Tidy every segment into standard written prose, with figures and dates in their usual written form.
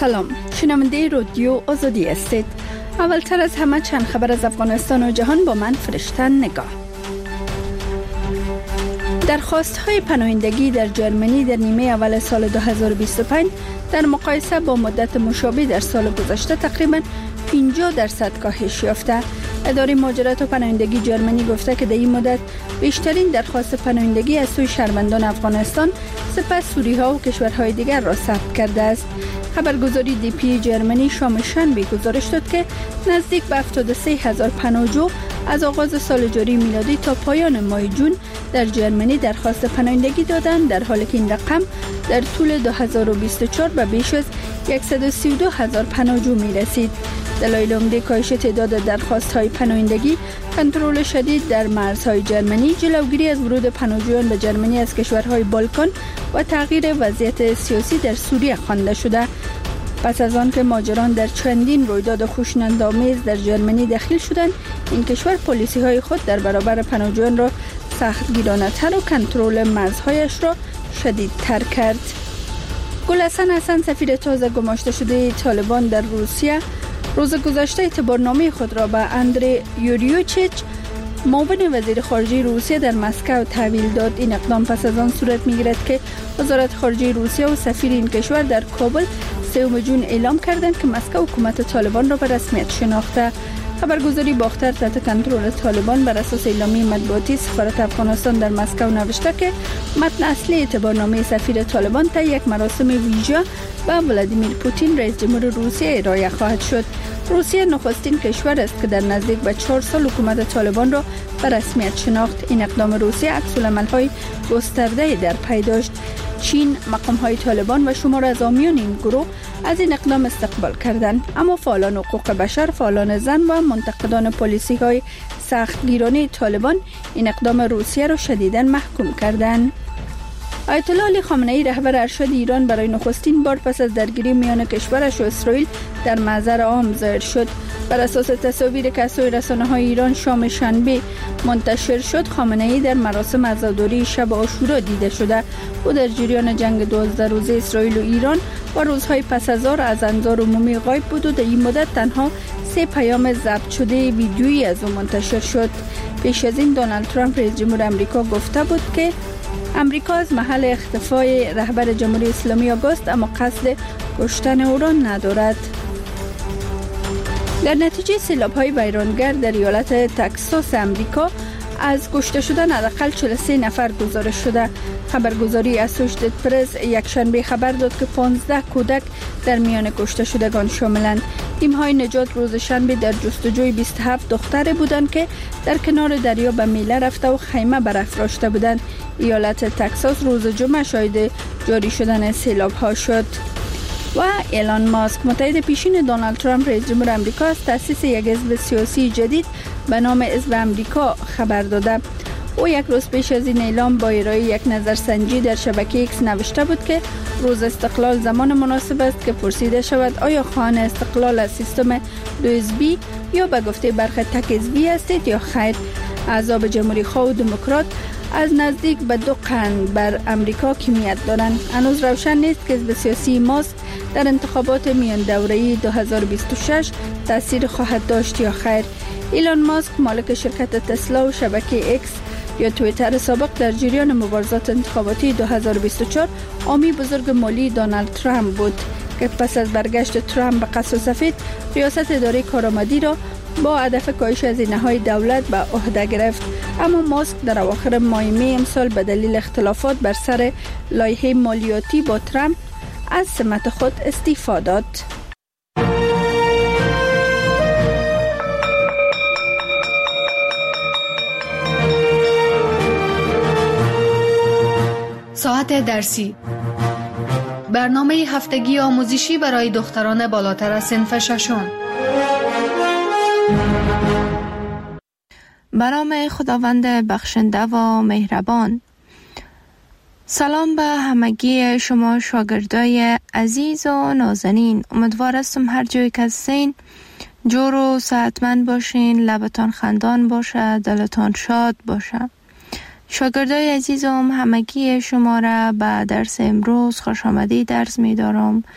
سلام، شنونده رادیو آزادی هستید. اولتر از همه چند خبر از افغانستان و جهان با من فرشته نگاه. درخواست‌های پناهندگی در جرمنی در نیمه اول سال 2025 در مقایسه با مدت مشابه در سال گذشته تقریباً 50% کاهش یافته. اداره مهاجرت و پناهندگی جرمنی گفته که در این مدت بیشترین درخواست پناهندگی از سوی شهروندان افغانستان سپس سوری‌ها و کشورهای دیگر را ثبت کرده است. خبرگزاری دی پی جرمنی شام شنبه گزارش داد که نزدیک به 73,000 پناهجو از آغاز سال جاری میلادی تا پایان ماه جون در جرمنی درخواست پناهندگی دادند، در حالی که این رقم در طول 2024 به بیش از 132,000 پناهجو می رسید. دلایل عمده کاهش تعداد درخواست‌های پناهندگی کنترل شدید در مرزهای جرمنی، جلوگیری از ورود پناهجویان به جرمنی از کشورهای بالکان و تغییر وضعیت سیاسی در سوریه خوانده شده. پس از آن که مهاجران در چندین رویداد خشونت‌آمیز در جرمنی دخیل شدند، این کشور پالیسی‌های خود در برابر پناهجویان را سختگیرانه‌تر و کنترل مرزهایش را شدیدتر کرد. گل حسن سفیر تازه گماشته شده طالبان در روسیه روز گذشته اعتبارنامه خود را به اندری یوریوچیچ، معاون وزیر خارجه روسیه در مسکو تحویل داد. این اقدام پس از آن صورت می‌گیرد که وزارت خارجه روسیه و سفیر این کشور در کابل 3 جون اعلام کردند که مسکو حکومت طالبان را به رسمیت شناخته. خبرگزاری باختر تحت کنترل طالبان بر اساس اعلامیه مطبوعاتی سفارت افغانستان در مسکو نوشته که متن اصلی اعتبارنامه سفیر طالبان تا یک مراسم ویژه به ولادیمیر پوتین رئیس جمهور روسیه ارائه خواهد شد. روسیه نخستین کشور است که در نزدیک به 4 سال حکومت طالبان را به رسمیت شناخت. این اقدام روسیه عکس‌العمل‌های گسترده در پی داشت. چین، مقام‌های طالبان و شمار از حامیان این گروه از این اقدام استقبال کردند، اما فعالان حقوق بشر، فعالان زن و منتقدان پالیسی‌های سختگیرانه طالبان این اقدام روسیه را شدیداً محکوم کردند. آیت الله علی خامنه‌ای رهبر ارشد ایران برای نخستین بار پس از درگیری میان کشورش و اسرائیل در محضر عام ظاهر شد. بر اساس تصاویر که از سوی رسانه‌های ایران شام شنبه منتشر شد، خامنه‌ای در مراسم عزاداری شب عاشورا دیده شده. او در جریان جنگ 12 روزه اسرائیل و ایران و روزهای پس از آن از انظار عمومی غایب بود و در این مدت تنها 3 پیام ضبط شده ویدیویی از او منتشر شد. پیش از این دونالد ترامپ رئیس جمهور آمریکا گفته بود که امریکا از محل اختفای رهبر جمهوری اسلامی آگاست، اما قصد کشتن او را ندارد. در نتیجه سیلاب‌های ویرانگر در ایالت تگزاس امریکا از کشته شدن حداقل 43 نفر گزارش شده. خبرگزاری اسوشیتد پرس یک شنبه خبر داد که 15 کودک در میان کشته شدگان شاملند. تیم‌های نجات روز شنبه در جستجوی 27 دختر بودند که در کنار دریا به میله رفته و خیمه برافراشته بودند. ایالت تگزاس روز جمعه شاهد جاری شدن سیلاب‌ها شد. و ایلان ماسک، متحد پیشین دونالد ترامپ رئیس جمهور آمریکا، از تأسیس یک حزب سیاسی جدید به نام حزب آمریکا خبر داده. او یک روز پیش از این اعلام با ارائه یک نظرسنجی در شبکه ایکس نوشته بود که روز استقلال زمان مناسب است که پرسیده شود آیا خواهان استقلال از سیستم 2 حزبی یا به گفته برخی تک حزبی هستید یا خیر. احزاب جمهوری خواه و دموکرات از نزدیک به 2 قرن بر امریکا کمیت دارند. هنوز روشن نیست که حزب سیاسی ماسک در انتخابات میان دوره‌ای 2026 تاثیر خواهد داشت یا خیر. ایلان ماسک، مالک شرکت تسلا و شبکه ایکس یا توییتر سابق، در جریان مبارزات انتخاباتی 2024 حامی بزرگ مالی دونالد ترامپ بود که پس از برگشت ترامپ به قصر سفید ریاست اداره کارآمدی را با هدف کاهش هزینه‌های دولت به عهده گرفت. اما ماسک در اواخر ماه می امسال به دلیل اختلافات بر سر لایحه مالیاتی با ترامپ از سمت خود استعفا داد. ساعت درسی، برنامه هفتگی آموزشی برای دختران بالاتر از صنف ششم. به نام خداوند بخشنده و مهربان. سلام به همگی شما شاگردای عزیز و نازنین. امیدوار هستم هر جایی که هستین جور و صحتمند باشین، لبتان خندان باشه، دلتان شاد باشه. شاگردای عزیزم، همگی شما را به درس امروز خوش آمدید درس می دارم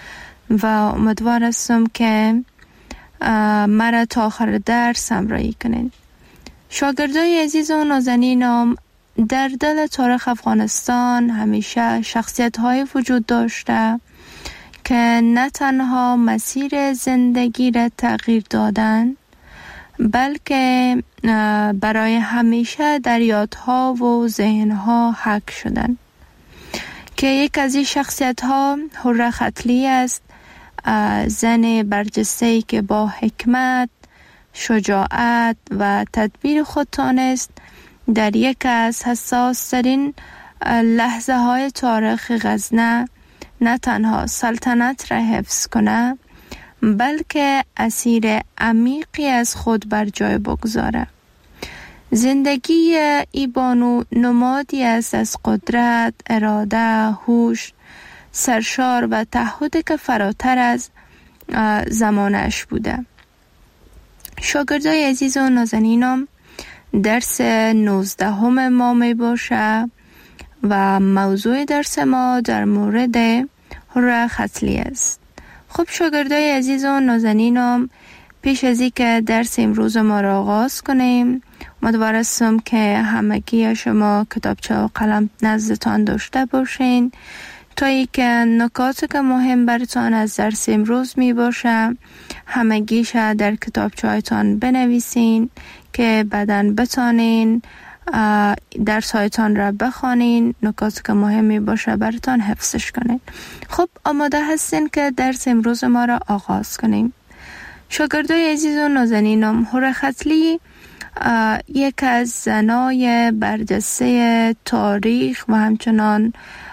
و امیدوار هستم که مرا تا آخر درس همراهی کنین. شاگردای عزیز و نازنینم، در دل تاریخ افغانستان همیشه شخصیت های وجود داشته که نه تنها مسیر زندگی را تغییر دادن، بلکه برای همیشه در یادها و ذهنها حک شدن. که یک از این شخصیت ها حره ختلی است، زن برجسته‌ای که با حکمت، شجاعت و تدبیر خود تانست در یک از حساس ترین لحظه های تاریخ غزنه نه تنها سلطنت را حفظ کنه، بلکه اسیر عمیقی از خود بر جای بگذاره. زندگی ای بانو نمادی است از قدرت، اراده، هوش، سرشار و تعهدی که فراتر از زمانش بوده. شاگردای عزیز و نازنینم، درس 19 ما می باشه و موضوع درس ما در مورد حره ختلی است. خب شاگردای عزیز و نازنینم، پیش از اینکه درس امروز ما را آغاز کنیم، امیدوار هستم که همگی شما کتابچه و قلم نزدتان داشته باشین تا اینکه نکاتی که مهم براتان از درس امروز می باشه همگیش در کتابچه هایتان بنویسین که بعداً بتانین درس هایتان را بخوانین، نکاتی که مهم می باشه براتان حفظش کنین. خب آماده هستین که درس امروز ما را آغاز کنیم. شاگردای عزیز و نازنینم، حره ختلی یک از زنای برجسته تاریخ و همچنان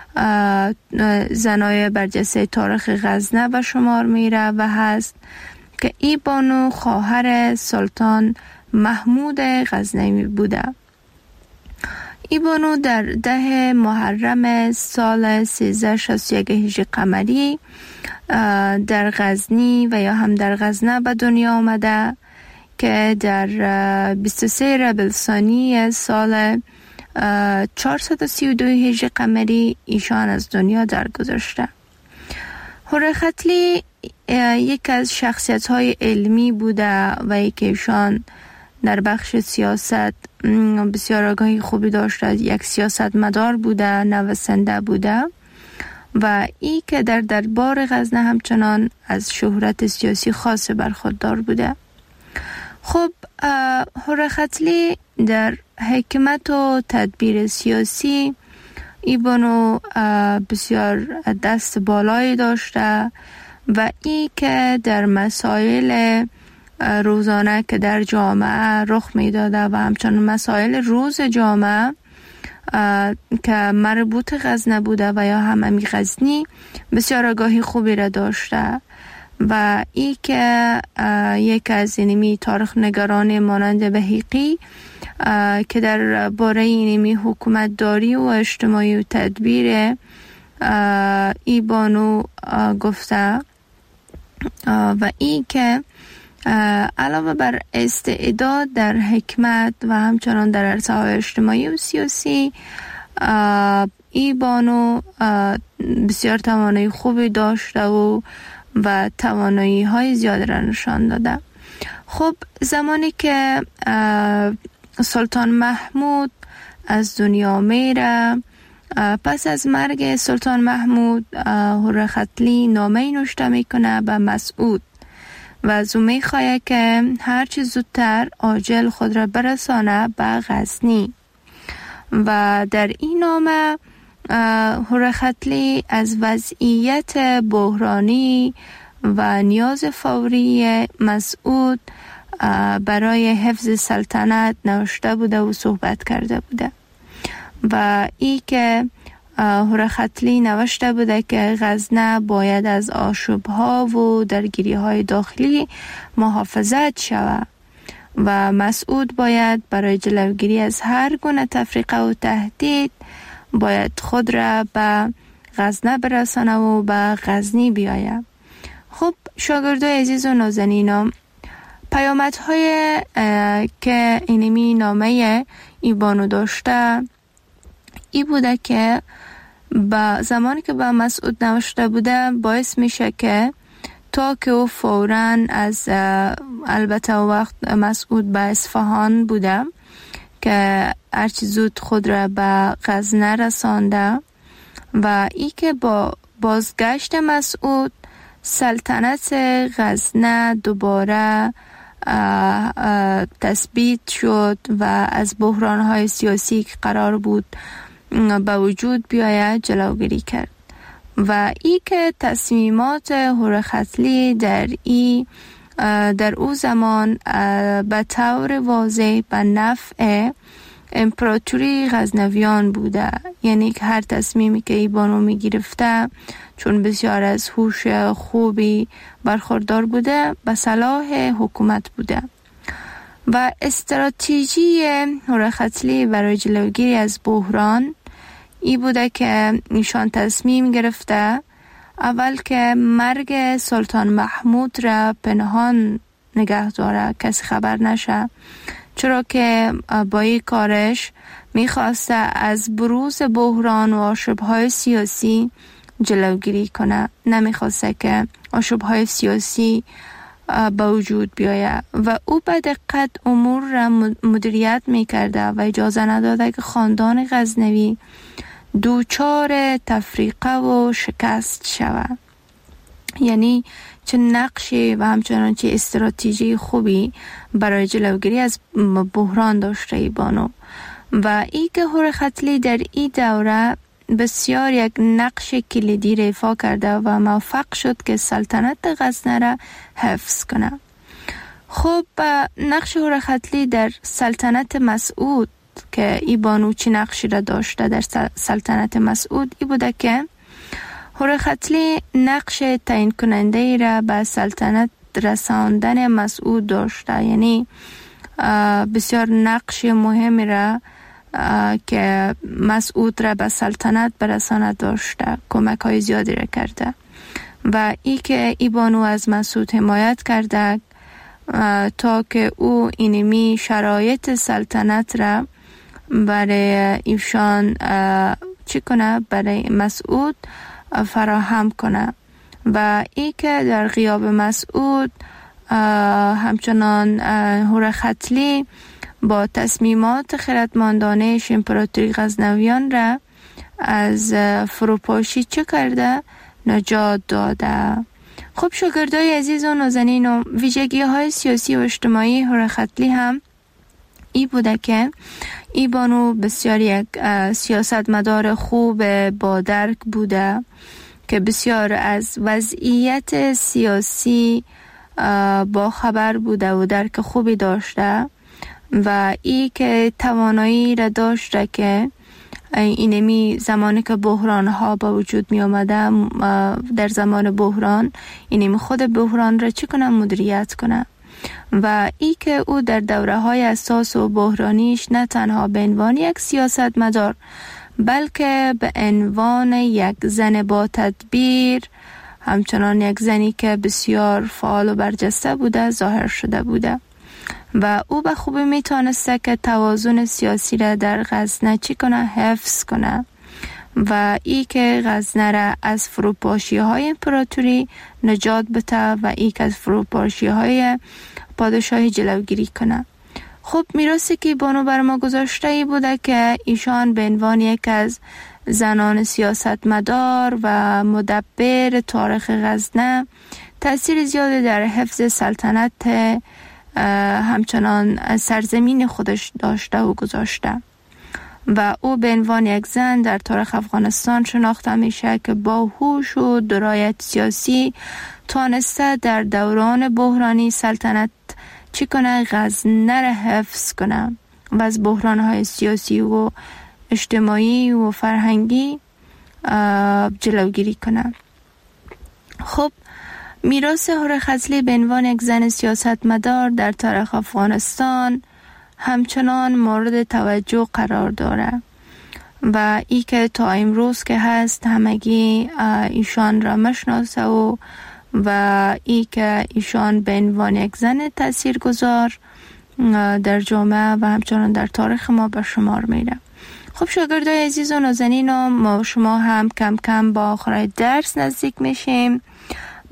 زنای برجسته تاریخ غزنه به شمار میره و هست که ای بانو خواهر سلطان محمود غزنوی بوده. ای بانو در 10 محرم سال 1361 هجری قمری در غزنی و یا هم در غزنه به دنیا آمده که در 23 ربیع الثانی سال 432 هجری قمری ایشان از دنیا درگذشته. حره ختلی یک از شخصیت های علمی بوده و یک ایشان در بخش سیاست بسیار آگاهی خوبی داشته، یک سیاست مدار بوده، نویسنده بوده و ای که در دربار غزنه همچنان از شهرت سیاسی خاص برخوردار بوده. خب حره ختلی در حکمت و تدبیر سیاسی ای بانو بسیار دست بالایی داشته و ای که در مسائل روزانه که در جامعه رخ می داده و همچنان مسائل روز جامعه که مربوط غزنه بوده و یا هم غزنی بسیار آگاهی خوبی را داشته و ای که یک از اینمی تاریخ نگاران مانند بهیقی که در باره اینمی حکومت داری و اجتماعی و تدبیر ای بانو گفته و ای که علاوه بر استعداد در حکمت و همچنان در عرصه‌های اجتماعی و سیاسی ای بانو بسیار توانایی خوبی داشته و توانایی های زیاد را نشان داده. خب زمانی که سلطان محمود از دنیا میره، پس از مرگ سلطان محمود حره ختلی نامه نوشته میکنه به مسعود و از او میخواه که هرچی زودتر عاجل خود را برسانه به غزنی و در این نامه حره ختلی از وضعیت بحرانی و نیاز فوری مسعود برای حفظ سلطنت نوشته بوده و صحبت کرده بوده و ای که حره ختلی نوشته بوده که غزنه باید از آشوب‌ها و درگیری‌های داخلی محافظت شود و مسعود باید برای جلوگیری از هر گونه تفریقه و تهدید باید خود را به غزنه برسانه و به غزنی بیاید. خب شاگردای عزیز و نازنینم، پیامدهای که اینمی نامه ای بانو داشته ای بوده که با زمانی که با مسعود نوشته بوده باعث میشه که تا که او فوراً از البته وقت مسعود به اصفهان بوده که هرچی زود خود را به غزنه رسانده و ای که با بازگشت مسعود سلطنت غزنه دوباره تثبیت شد و از بحران‌های سیاسی که قرار بود به وجود بیاید جلوگیری کرد و ای که تصمیمات هورختلی در او زمان به طور واضح به نفع امپراتوری غزنویان بوده، یعنی که هر تصمیمی که ای بانو می گرفته چون بسیار از هوش خوبی برخوردار بوده به صلاح حکومت بوده و استراتژی هورختلی برای جلوگیری از بحران ای بوده که ایشان تصمیم گرفته اول که مرگ سلطان محمود را پنهان نگه داره، کسی خبر نشه، چرا که با این کارش میخواسته از بروز بحران و آشوب‌های سیاسی جلوگیری کنه، نمیخواسته که آشوب‌های سیاسی به وجود بیاید و او به دقت امور را مدیریت میکرده و اجازه نداده که خاندان غزنوی دوچار تفریقه و شکست شود. یعنی چه نقشی و همچنان چه استراتژی خوبی برای جلوگیری از بحران داشته ای بانو و ای که هورختلی در این دوره بسیار یک نقش کلیدی را ایفا کرده و موفق شد که سلطنت غزنه را حفظ کنه. خب نقش هورختلی در سلطنت مسعود که ای بانو چی نقشی را داشته در سلطنت مسعود ای بوده که هورختلی نقش تعیین کننده ای را به سلطنت رساندن مسعود داشته، یعنی بسیار نقش مهمی را که مسعود را به سلطنت برساند داشته، کمک های زیادی را کرده و ای که ای بانو از مسعود حمایت کرده تا که او اینمی شرایط سلطنت را برای ایشان چی کنه، برای مسعود فراهم کنه و ای که در غیاب مسعود همچنان هورختلی با تصمیمات خردمندانه امپراتوری غزنویان را از فروپاشی چه کرده؟ نجات داده. خب شاگردای عزیز و نازنین و ویژگی های سیاسی و اجتماعی هورختلی هم ای بوده که ای بانو بسیار یک سیاستمدار خوب با درک بوده که بسیار از وضعیت سیاسی با خبر بوده و درک خوبی داشته و ای که توانایی را داشته که اینمی زمانی که بحران ها با وجود می آمده در زمان بحران اینمی خود بحران را چی کنه، مدیریت کنه و ای که او در دوره های اساس و بحرانیش نه تنها به عنوان یک سیاستمدار بلکه به عنوان یک زن با تدبیر، همچنان یک زنی که بسیار فعال و برجسته بوده ظاهر شده بوده و او به خوبی میتونسته که توازن سیاسی را در غزنه چی کنه، حفظ کنه و ای که غزنه را از فروپاشی های امپراتوری نجات بده و ای که از فروپاشی های پادشاهی جلوگیری کنه. خب میراثی که بانو بر ما گذاشته ای بوده که ایشان به عنوان یک از زنان سیاستمدار و مدبر تاریخ غزنه تأثیر زیادی در حفظ سلطنت همچنان سرزمین خودش داشته و گذاشته و او به عنوان یک زن در تاریخ افغانستان شناخته میشه که با هوش و درایت سیاسی تانسته در دوران بحرانی سلطنت چی کنه، غزنه را حفظ کنه و از بحرانهای سیاسی و اجتماعی و فرهنگی جلوگیری کنه. خب میراث هورختلی به عنوان یک زن سیاستمدار در تاریخ افغانستان همچنان مورد توجه قرار داره و ای که تا امروز که هست همگی ایشان را مشناسه و ای که ایشان به عنوان یک زن تاثیرگذار در جامعه و همچنان در تاریخ ما به شمار میره. خب شاگردای عزیز و نازنین، ما شما هم کم کم با آخر درس نزدیک میشیم.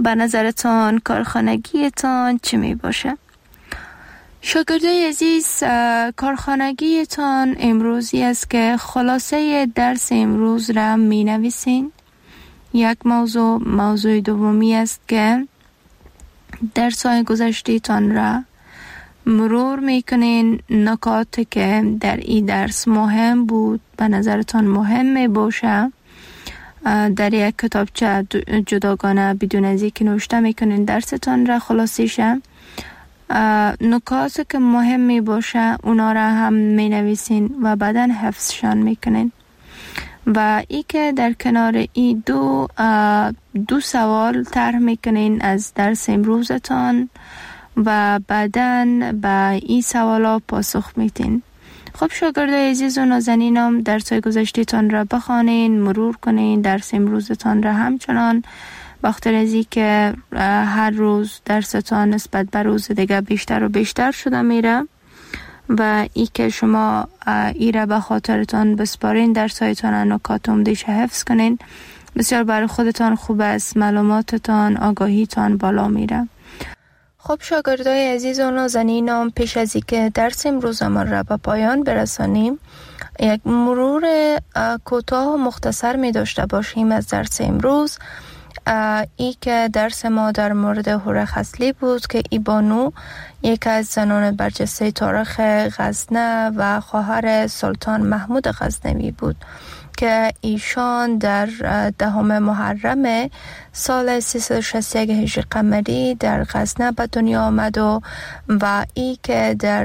به نظرتان کارخانگیتان چی می باشه؟ شاگردای عزیز، کارخانگیتان امروزی است که خلاصه درس امروز را می نویسین. یک موضوع دومی است که درس‌های گذشته‌تان را مرور میکنین. نکاتی که در این درس مهم بود به نظرتان مهم می باشه در یک کتابچه جداگانه بدون از اینکه نوشته میکنین درستان را خلاصیشه. نکاتی که مهم می باشه اونا را هم می نویسین و بعداً حفظشان میکنین. و ای که در کنار این دو سوال طرح میکنین از درس امروزتان و بعداً به این سوالا پاسخ میتین. خب شاگردای عزیز و نازنینم، درس‌های گذشته‌تان را بخوانین، مرور کنین، درس امروزتان را همچنان، بخاطر از این که هر روز درستان نسبت به روز دیگه بیشتر و بیشتر شده میره و ای که شما ای را به خاطرتان بسپارین، درس‌هایتان نکات عمده‌اش حفظ کنین، بسیار برای خودتان خوب است، معلوماتتان، آگاهیتان بالا میره. خب شاگردای عزیز و نازنینم، پیش از اینکه درس امروزمان را به پایان برسانیم، یک مرور کوتاه و مختصر می داشته باشیم از درس امروز. ای که درس ما در مورد هوره خصلی بود که ای بانو یک از زنان برجسته تاریخ غزنه و خواهر سلطان محمود غزنوی بود که ایشان در 10 محرم سال 361 هجری قمری در غزنه به دنیا آمد و ای که در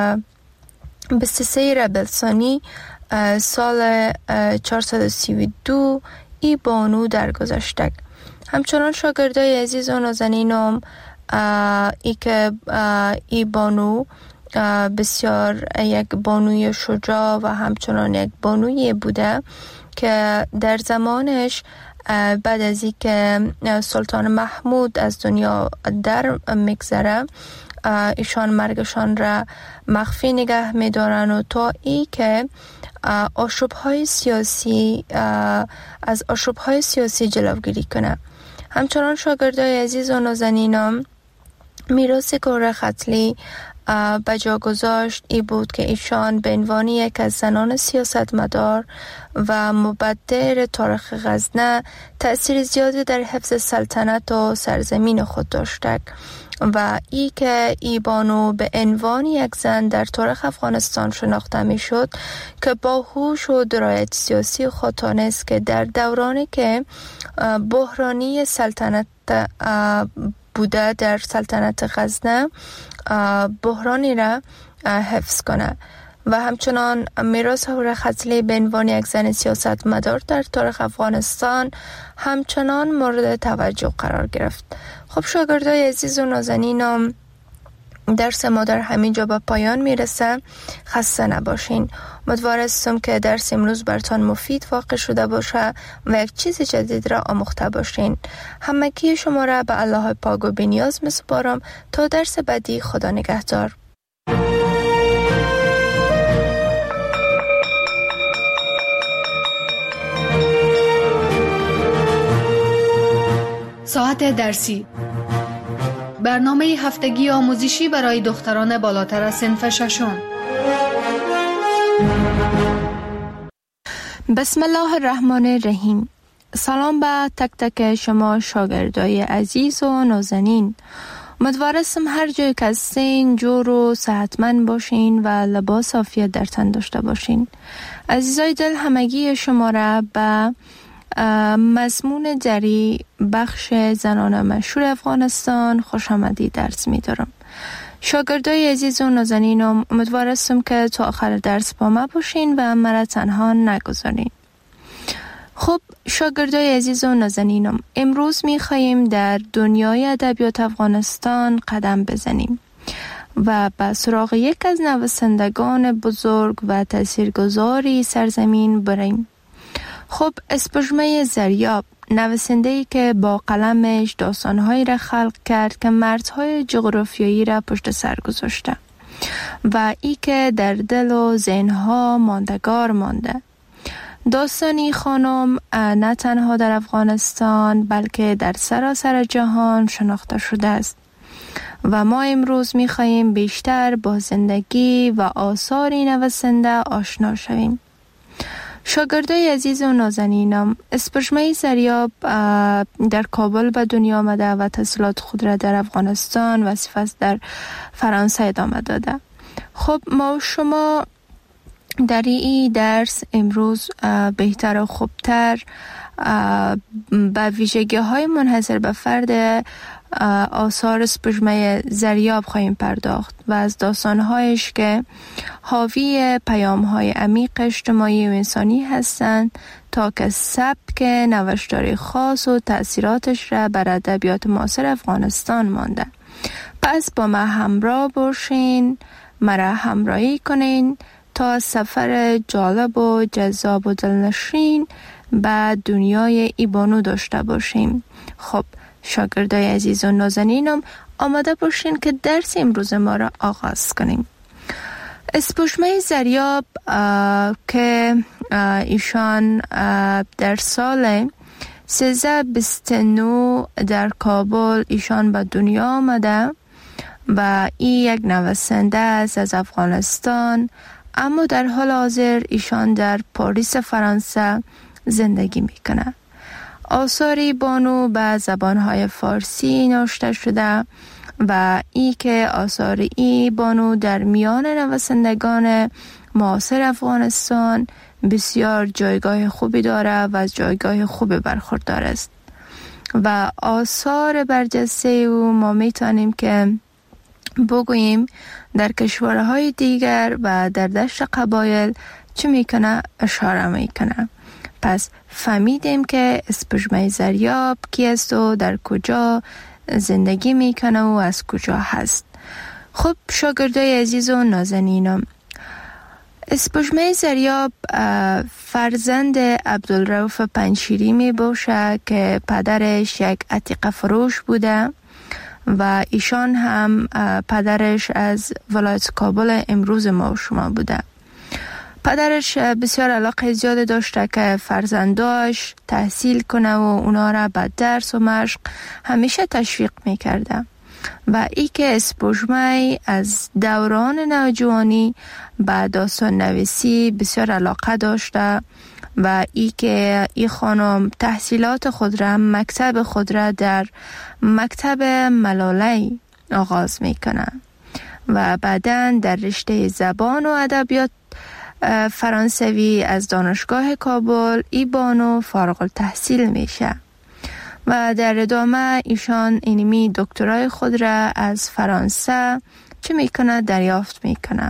23 ربیع الثانی سال 432 ای بانو درگذشت. همچنان شاگردای عزیز و نازنینم، ای که ای بانو بسیار یک بانوی شجاع و همچنان یک بانوی بوده که در زمانش بعد از این که سلطان محمود از دنیا در میگذره، ایشان مرگشان را مخفی نگه میدارن و تا ای که آشوب‌های سیاسی از آشوب‌های سیاسی جلوگیری کنه. همچنان شاگردای عزیز و نازنینم، میراث هوره خصلی به جا گذاشت ای بود که ایشان به عنوان یک از زنان سیاستمدار و مبدر تاریخ غزنه تأثیر زیادی در حفظ سلطنت و سرزمین خود داشته و ای که ای بانو به عنوان یک زن در تاریخ افغانستان شناخته می شد که با هوش و درایت سیاسی خود تانست که در دورانی که بحرانی سلطنت بوده در سلطنت غزنه بحرانی را حفظ کنه و همچنان میراث هوره خصلی به عنوان یک زن سیاستمدار در تاریخ افغانستان همچنان مورد توجه قرار گرفت. خب شاگردای عزیز و نازنینم، درس ما در همین جا به پایان میرسه. خسته نباشین. امیدوارم که درس امروز براتون مفید واقع شده باشه و یک چیز جدید را آموخته باشین. همگی شما را به الله پاک و بی‌نیاز میسپارم تا درس بعدی. خدا نگهدار. ساعت درسی، برنامه هفتگی آموزشی برای دختران بالاتر از صنف ششم. بسم الله الرحمن الرحیم. سلام به تک تک شما شاگردای عزیز و نازنین. امیدوارم هر جای که هستین جور و صحتمند باشین و لباس عافیت در تن داشته باشین. عزیزای دل، همگی شما را به مضمون دری بخش زنان مشهور افغانستان خوش آمدید درس می دارم. شاگردای عزیز و نازنینم، امیدوارم که تا آخر درس با ما باشین و مرا تنها نگذارین. خب شاگردای عزیز و نازنینم، امروز می خواهیم در دنیای ادبیات افغانستان قدم بزنیم و به سراغ یک از نویسندگان بزرگ و تاثیرگذاری سرزمین بریم. خب اسپژمه زریاب، نویسنده‌ای که با قلمش داستان‌هایی را خلق کرد که مرزهای جغرافیایی را پشت سر گذاشته و ای که در دل و ذهن‌ها ماندگار مانده. داستانی خانم نه تنها در افغانستان بلکه در سراسر جهان شناخته شده است و ما امروز می‌خواهیم بیشتر با زندگی و آثار نویسنده آشنا شویم. شاگردای عزیز و نازنینم، اسپژمه زریاب در کابل به دنیا آمده و تحصیلات خود را در افغانستان و سپس در فرانسه ادامه داده. خب ما و شما در این درس امروز بهتر و خوبتر به ویژگی های منحصر به فرد آثار اسپژمه زریاب خواهیم پرداخت و از داستانهایش که حاوی پیام‌های عمیق اجتماعی و انسانی هستند تا که سبک نوشتاری خاص و تأثیراتش را بر ادبیات معاصر افغانستان مانده. پس با ما همراه باشین، مرا همراهی کنین تا سفر جالب و جذاب و دلنشین به دنیای ایبانو داشته باشیم. خب شاگردای عزیز و نازنینم، آماده باشین که درس امروز ما را آغاز کنیم. اسپژمه زریاب که ایشان در سال 1329 در کابل ایشان به دنیا آمده و این یک نویسنده است از افغانستان، اما در حال حاضر ایشان در پاریس فرانسه زندگی میکنه. آثاری بانو به زبانهای فارسی نوشته شده و ای که آثار ای بانو در میان نویسندگان معاصر افغانستان بسیار جایگاه خوبی داره و از جایگاه خوبی برخوردار است و آثار برجسته او ما میتونیم که بگوییم در کشورهای دیگر و در دشت قبایل چه میکنه اشاره میکنه. پس فهمیدیم که اسپژمه زریاب کی است و در کجا زندگی میکنه و از کجا هست. خب شاگردای عزیز و نازنینم، اسپژمه زریاب فرزند عبدالرؤف پنجشیری می باشه که پدرش یک عتیقه فروش بوده و ایشان هم پدرش از ولایت کابل امروز ما و شما بوده. پدرش بسیار علاقه زیاد داشته که فرزنداش تحصیل کنه و اونا را به درس و مشق همیشه تشویق میکرده و ای که اسپژمه از دوران نوجوانی به داستان نویسی بسیار علاقه داشته و ای که ای خانم تحصیلات خود را، مکتب خود را در مکتب ملالی آغاز میکنه و بعداً در رشته زبان و ادبیات فرانسوی از دانشگاه کابل ای بانو فارغ التحصیل میشه و در ادامه ایشان اینمی دکترای خود را از فرانسه چه میکنه دریافت میکنه.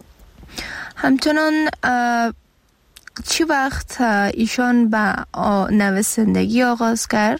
همچنان چی وقت ایشان به نویسندگی آغاز کرد،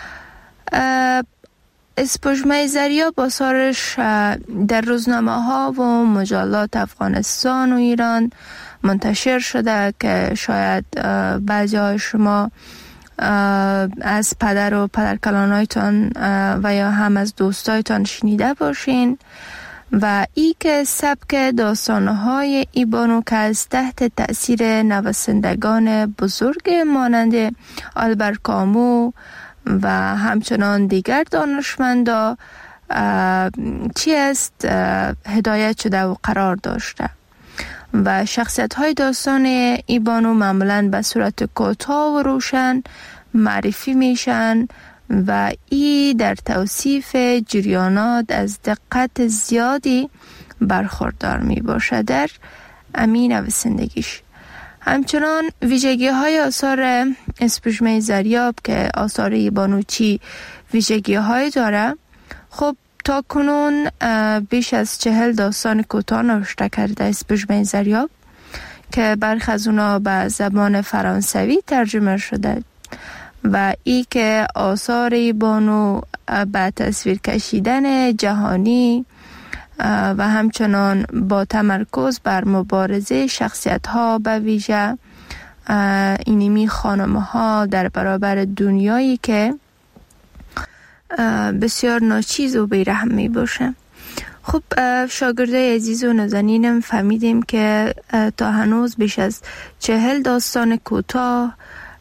اسپژمه زریاب آثارش در روزنامه ها و مجلات افغانستان و ایران منتشر شده که شاید بعضی های شما از پدر و پدرکلانایتان و یا هم از دوستایتان شنیده باشین و ای که سبک داستانهای ای بانو که از تحت تأثیر نویسندگان بزرگ مانند آلبر کامو و همچنان دیگر دانشمندا چی است هدایت شده و قرار داشته و شخصیت های داستان ای بانو معمولاً به صورت کوتاه و روشن معرفی میشن و ای در توصیف جریانات از دقت زیادی برخوردار می باشه در امین نویسندگیش. همچنان ویژگی های آثار اسپژمه زریاب که آثار ای بانو چی ویژگی های داره، خب تا کنون بیش از 40 داستان کوتاه نوشته کرده اسپژمه زریاب که برخی از اونا به زبان فرانسوی ترجمه شده و ای که آثار ای بانو به تصویر کشیدن جهانی و همچنان با تمرکز بر مبارزه شخصیت ها به ویژه اینمی خانم ها در برابر دنیایی که بسیار ناچیز و بیرحم می باشه. خب شاگردای عزیز و نازنینم فهمیدیم که تا هنوز بیش از 40 داستان کوتاه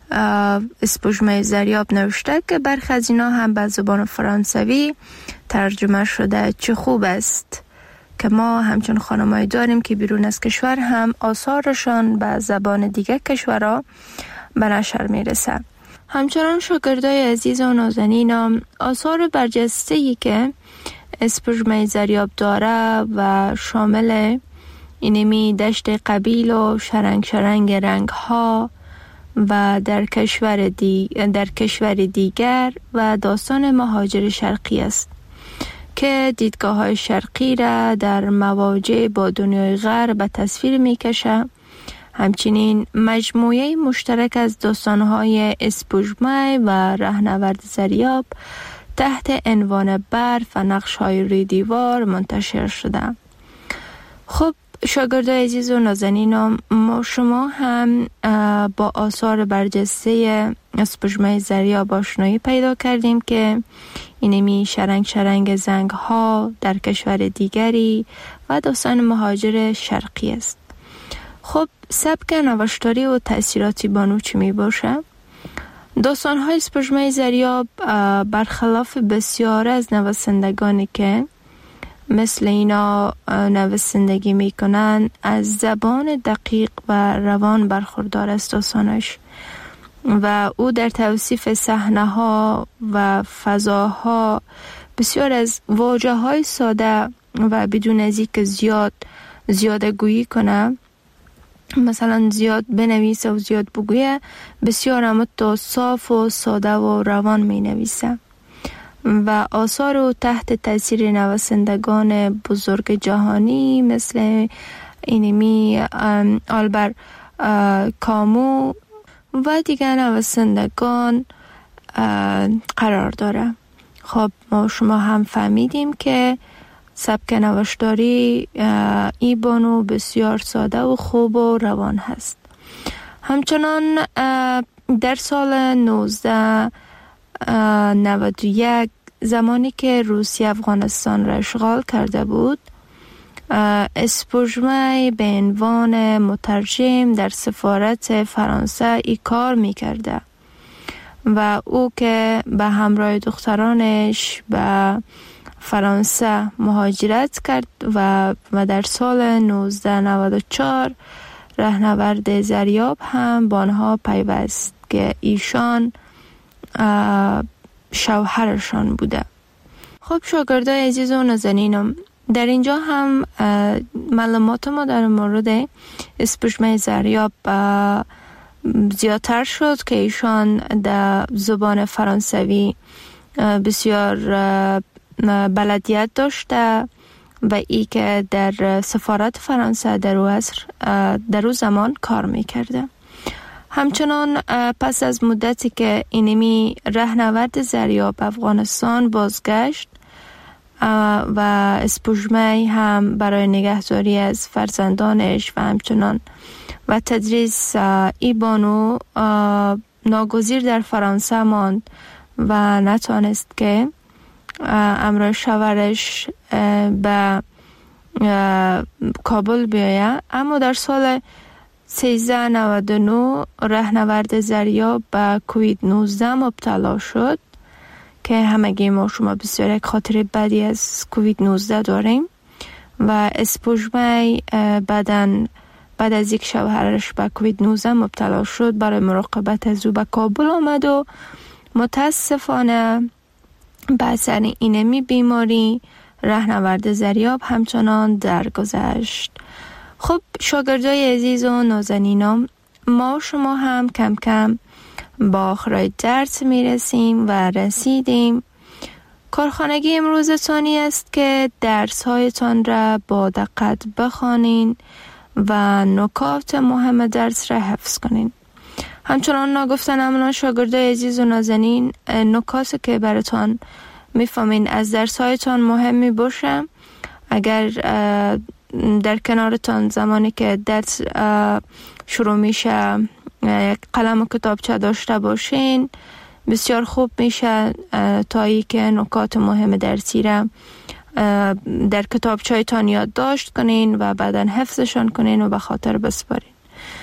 اسپوژمه زریاب نوشته که برخی از اینا هم به زبان فرانسوی ترجمه شده. چه خوب است که ما همچون خانمایی داریم که بیرون از کشور هم آثارشان به زبان دیگه کشورها به نشر میرسه. همچنان شاگردای عزیز و نازنینم آثار برجسته‌ای که اسپوژمه زریاب داره و شامل اینمی دشت قبیل و شرنگ رنگ ها و در کشور دیگر و داستان مهاجر شرقی است که دیدگاه های شرقی را در مواجه با دنیای غرب به تصویر می کشه. همچنین مجموعه مشترک از داستان های اسپوژمه و رهنورد زریاب تحت عنوان برف و نقش های روی دیوار منتشر شده. خب شاگردای عزیز و نازنینم، ما شما هم با آثار برجسته اسپوژمه زریاب آشنایی پیدا کردیم که اینمی شرنگ زنگ ها در کشور دیگری و داستان مهاجر شرقی است. خب سبک نوشتاری و تأثیراتی بانو چی می باشه؟ داستان های اسپوژمه زریاب برخلاف بسیار از نویسندگانی که مثل اینا نویسندگی میکنن از زبان دقیق و روان برخوردار است داستانش و او در توصیف صحنه ها و فضاها بسیار از واژه های ساده و بدون از اینکه زیاده گویی کنه، مثلا زیاد بنویسه و زیاد بگویه، بسیار اما صاف و ساده و روان می نویسه و آثار او تحت تاثیر نویسندگان بزرگ جهانی مثل اینمی آلبر کامو و دیگر نویسندگان قرار داره. خب ما شما هم فهمیدیم که سبک نوشتاری ای بانو بسیار ساده و خوب و روان هست. همچنان در سال 1991 زمانی که روسیه افغانستان را اشغال کرده بود، اسپوژمه به عنوان مترجم در سفارت فرانسه ای کار میکرده و او که به همراه دخترانش به فرانسه مهاجرت کرد و در سال 1994 رهنورد زریاب هم با آنها پیوست که ایشان شوهرشان بوده. خب شاگردای عزیز و نازنینم، در اینجا هم معلومات ما در مورد اسپوژمه زریاب زیادتر شد که ایشان در زبان فرانسوی بسیار بلدیت داشته و ای که در سفارت فرانسه در او زمان کار میکرده. همچنان پس از مدتی که اینمی رهنورد زریاب افغانستان بازگشت و اسپوژمه هم برای نگهداری از فرزندانش و همچنان و تدریس ای بانو ناگزیر در فرانسه ماند و نتانست که امروز شوهرش به کابل بیاید. اما در سال 1399 رهنورد زریاب به کووید 19 مبتلا شد که همگی ما شما بسیار یک خاطر بدی از کووید 19 داریم و اسپوژمه بعد از یک شوهرش به کووید 19 مبتلا شد برای مراقبت از او به کابل آمد و متاسفانه به اثر اینمی بیماری رهنورد زریاب همچنان درگذشت. خب شاگردای عزیز و نازنینم، ما شما هم کم کم با آخرای درس میرسیم و رسیدیم. کارخانگی امروزتانی است که درس هایتان را با دقت بخوانین و نکات مهم درس را حفظ کنین. همچنان نگفتن امنا شاگردای عزیز و نازنین، نکاتی که براتان میفهمین از درس هایتان مهم می باشه. اگر در کنارتان زمانی که درس شروع میشه یک قلم و کتابچه داشته باشین بسیار خوب میشه تا ای که نکات مهم درسی را در کتابچه‌تان یادداشت کنین و بعداً حفظشان کنین و به خاطر بسپارین.